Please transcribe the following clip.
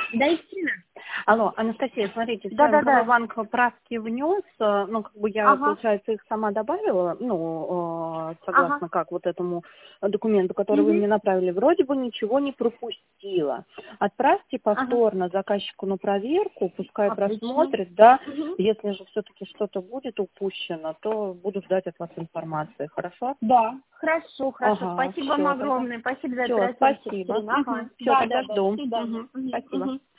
Да, Истина. Алло, Анастасия, смотрите, все, Да. банк правки внес, ну, как бы я, Ага. получается, их сама добавила, ну, Ага. согласно как вот этому документу, который вы мне направили, вроде бы ничего не пропустила. Отправьте Ага. повторно заказчику на проверку, пускай Отлично. просмотрит, да, Мгм. если же все-таки что-то будет упущено, то буду ждать от вас информации, хорошо? Да. Хорошо. Ага, Спасибо вам все, тогда. огромное. Спасибо за Все, оперативность, спасибо. Екатерина. Ага. Все, тогда До жду. свидания. Спасибо.